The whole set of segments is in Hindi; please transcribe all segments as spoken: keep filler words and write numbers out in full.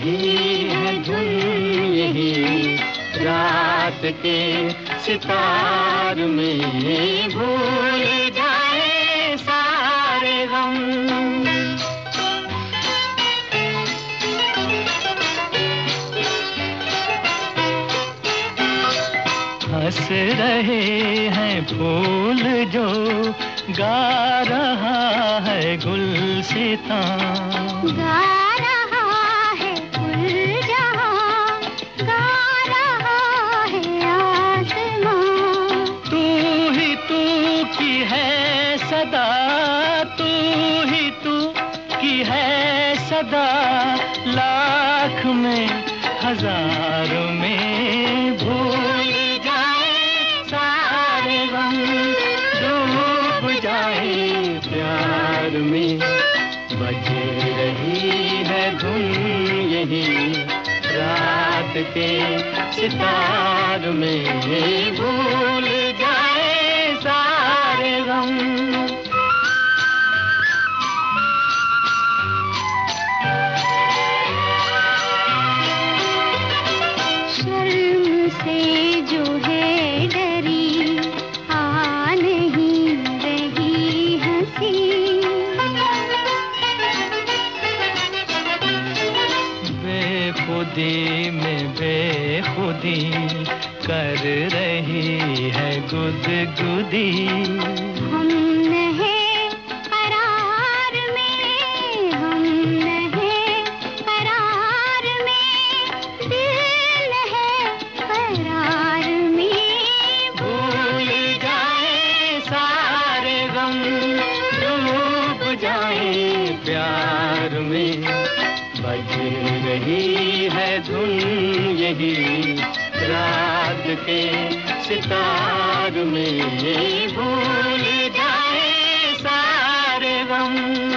रही है धुन यही रात के सितार में, भूल जाए सारे गम। हंस रहे हैं फूल जो गा रहा है गुलसितां, गा रहा है गुल जहां, गा रहा है आसमां। तू ही तू की है सदा, तू ही तू की है सदा, लाख में हजार में, भूल जाए सारे गम, डूब जाए प्यार में। बज रही है धुन यही रात के सितार में, भूल जाए सारे गम। शर्म से जो है डरी, आ नहीं रही हंसी। बेखुदी में बेखुदी कर रही है गुदगुदी। हम नहीं करार में, हम नहीं करार में, दिल है करार में। भूल जाए सारे गम, डूब जाए प्यार में। बज रही है धुन यही रात के सितार में, भूल जाए सारे गम।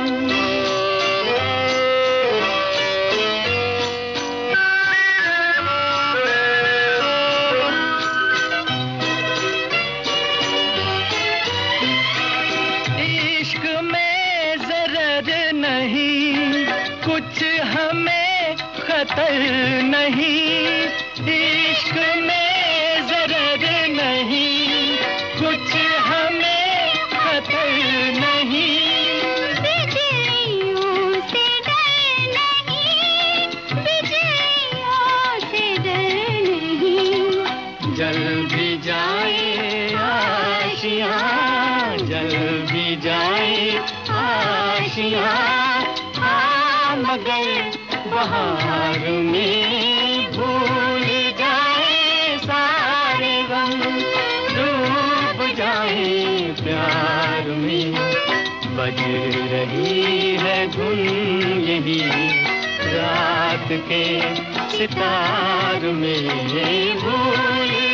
इश्क में ज़रर नहीं, कुछ हमें खतर नहीं। इश्क में ज़रर नहीं, कुछ हमें खतर नहीं। बिजलियों से डर नहीं, बिजलियों से डर नहीं। जल भी जाए आशियाँ, जल भी जाए आशियाँ, हाँ मगर बहार में, भूल जाए सारे गम, डूब जाए प्यार में। बज रही है धुन यही रात के सितार में, भूल